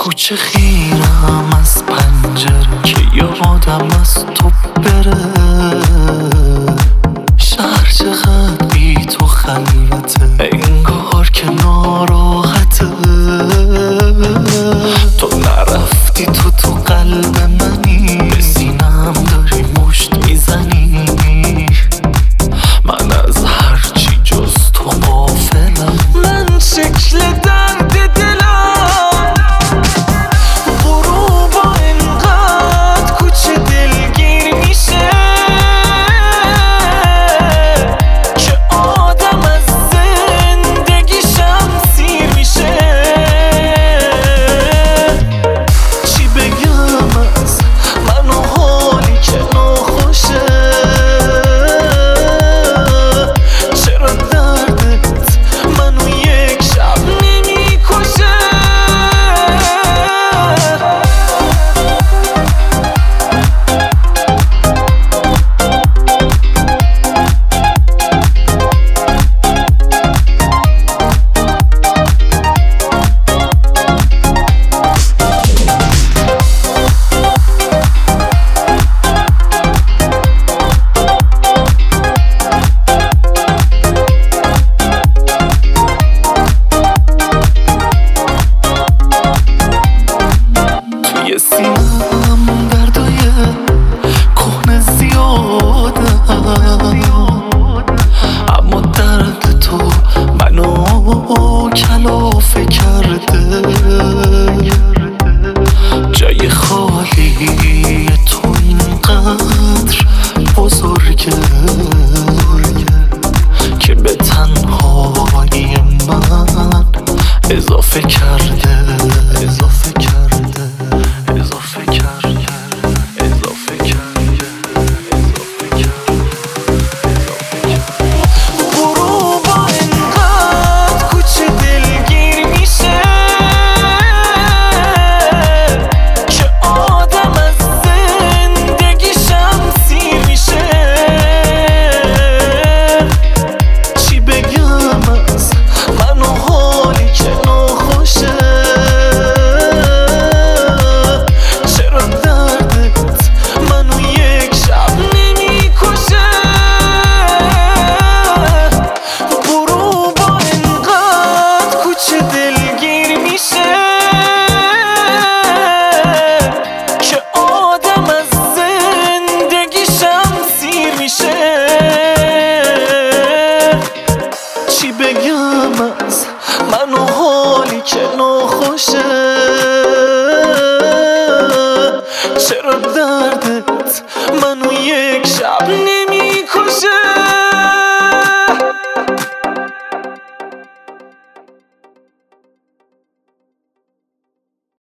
کوچه خیرم از پنجره که یادم از تو بره. شهر چقدر بی تو خلوته، انگار که ناراحته. تو نرفتی تو قلب منی، به سینم داری مشت میزنی. من از هرچی جز تو غافلم. من شکل درد دلم غروبا انقدر کوچه دلگیر میشه که آدم از زندگیشم سیر میشه. چی بگم از من و حالی که ناخوشه؟ چرا دردت منو یک شب نمیکشه؟ توی سینم دردای کهنه زیاده، اما درد تو منو کلافه کرده. جای خالی تو اینقدر بزرگه که به تنهایی من اضافه کرده. اضافه کرده، اضافه کرده، اضافه کرده، اضافه کرده. غروبا انقدر کوچه دلگیر میشه که آدم از زندگیشم سیر میشه. چی بگم از من و حالی که ناخوشه؟ چرا دردت منو یک شب نمیکشه؟ غروبا انقدر کوچه دلگیر میشه که آدم از زندگیشم سیر میشه. چی بگم از من و حالی که ناخوشه؟